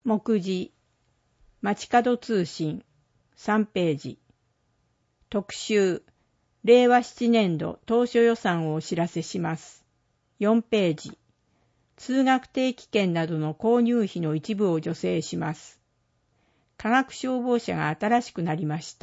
目次、街角通信、3ページ。特集、令和7年度当初予算をお知らせします。4ページ。通学定期券などの購入費の一部を助成します。化学消防車が新しくなりました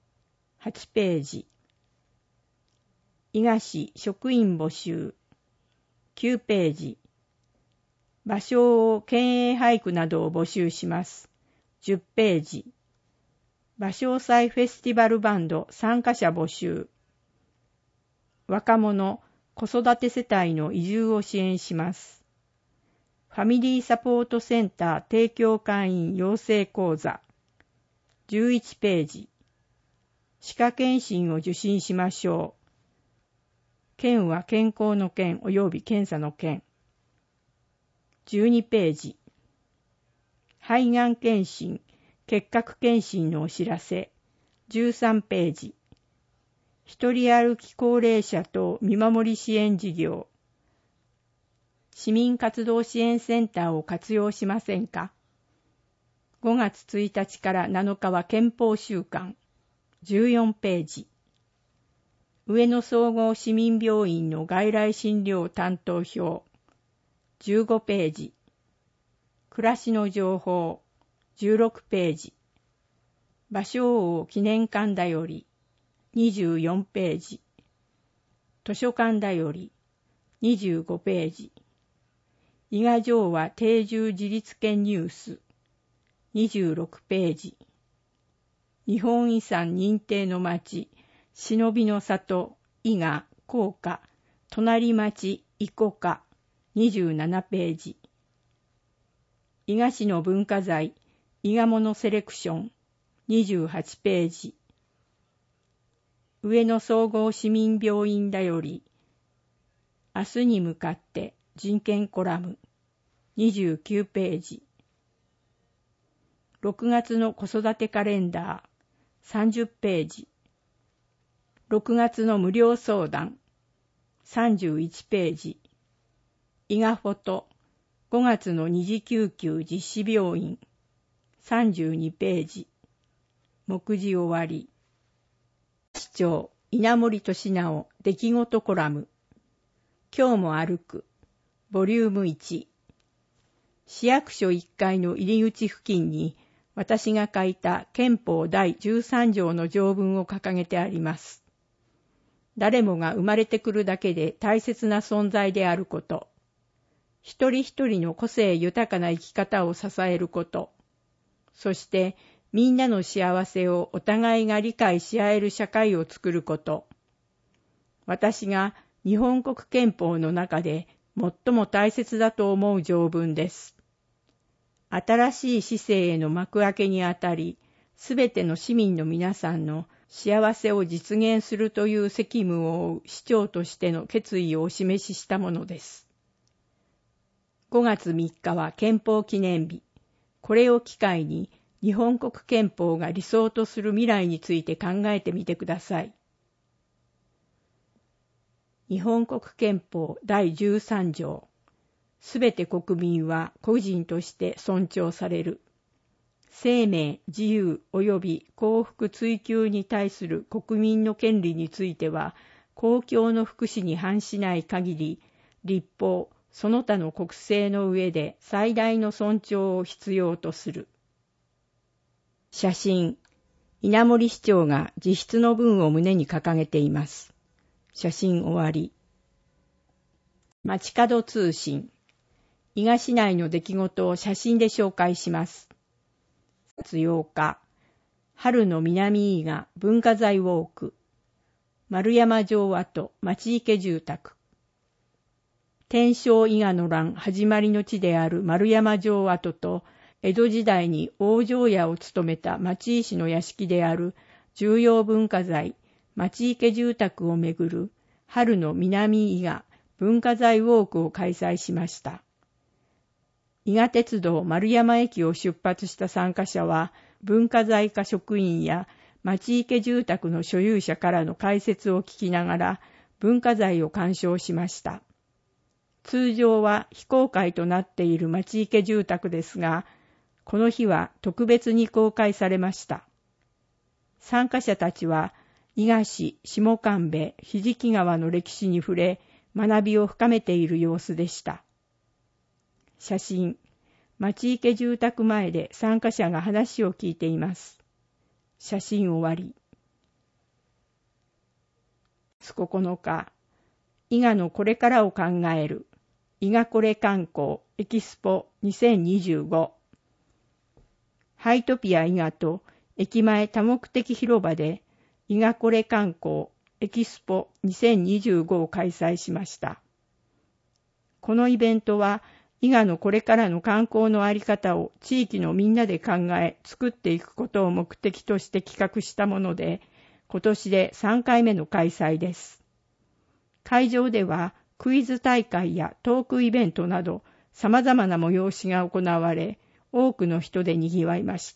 。8ページ。伊賀市職員募集。9ページ。芭蕉県営俳句などを募集します。10ページ。芭蕉祭フェスティバルバンド参加者募集。若者、子育て世帯の移住を支援します。ファミリーサポートセンター提供会員養成講座。11ページ。歯科検診を受診しましょう。検は健康の検及び検査の検。12ページ。肺がん検診、結核検診のお知らせ。13ページ。一人歩き高齢者等見守り支援事業。市民活動支援センターを活用しませんか。5月1日から7日は憲法週間。14ページ。上野総合市民病院の外来診療担当表。15ページ。暮らしの情報。16ページ。芭蕉王記念館だより。24ページ。図書館だより。25ページ。伊賀城は定住自立権ニュース。26ページ。日本遺産認定の町、忍びの里、伊賀、甲賀、隣町、伊古賀。27ページ。伊賀市の文化財、伊賀物セレクション。28ページ。上野総合市民病院だより、明日に向かって人権コラム。29ページ。6月の子育てカレンダー。30ページ。6月の無料相談。31ページ。伊賀フォト、5月の二次救急実施病院、32ページ。目次終わり。市長、稲森俊直、出来事コラム。今日も歩く、ボリューム1。市役所1階の入り口付近に、私が書いた憲法第13条の条文を掲げてあります。誰もが生まれてくるだけで大切な存在であること。一人一人の個性豊かな生き方を支えること。そしてみんなの幸せをお互いが理解し合える社会を作ること。私が日本国憲法の中で最も大切だと思う条文です。新しい市政への幕開けにあたり、すべての市民の皆さんの幸せを実現するという責務を負う市長としての決意をお示ししたものです。5月3日は憲法記念日。これを機会に日本国憲法が理想とする未来について考えてみてください。日本国憲法第13条。すべて国民は個人として尊重される。生命、自由及び幸福追求に対する国民の権利については、公共の福祉に反しない限り、立法、その他の国政の上で最大の尊重を必要とする。写真、稲森市長が自筆の文を胸に掲げています。写真終わり。街角通信、伊賀市内の出来事を写真で紹介します。3月8日、春の南伊賀文化財ウォーク、丸山城跡町池住宅。天正伊賀の乱始まりの地である丸山城跡と、江戸時代に往生屋を務めた町石の屋敷である重要文化財町池住宅をめぐる春の南伊賀文化財ウォークを開催しました。伊賀鉄道丸山駅を出発した参加者は、文化財課職員や町池住宅の所有者からの解説を聞きながら文化財を鑑賞しました。通常は非公開となっている町池住宅ですが、 この日は特別に公開されました。参加者たちは、伊賀市、下神戸、ひじ川の歴史に触れ、学びを深めている様子でした。写真、町池住宅前で参加者が話を聞いています。写真終わり。9日、伊賀のこれからを考える、伊賀これ観光エキスポ2025。ハイトピア伊賀と駅前多目的広場で伊賀これ観光エキスポ2025を開催しました。このイベントは伊賀のこれからの観光のあり方を地域のみんなで考え作っていくことを目的として企画したもので、今年で3回目の開催です。会場ではクイズ大会やトークイベントなど様々な催しが行われ、多くの人で賑わいました。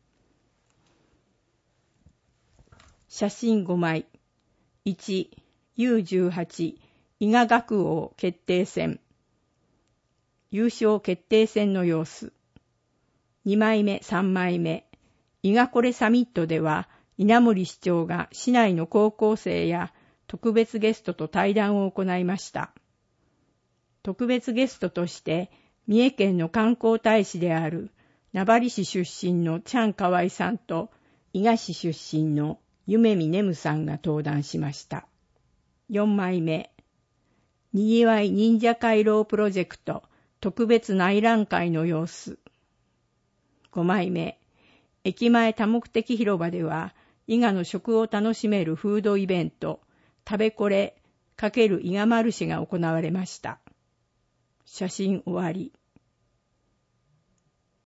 写真5枚。1、U18 伊賀学王決定戦。優勝決定戦の様子。2枚目、3枚目。伊賀これサミットでは、稲森市長が市内の高校生や特別ゲストと対談を行いました。特別ゲストとして、三重県の観光大使である名張市出身のチャンカワイさんと伊賀市出身の夢見ねむさんが登壇しました。4枚目、にぎわい忍者回廊プロジェクト特別内覧会の様子。5枚目、駅前多目的広場では伊賀の食を楽しめるフードイベント食べこれ×伊賀マルシェが行われました。写真終わり。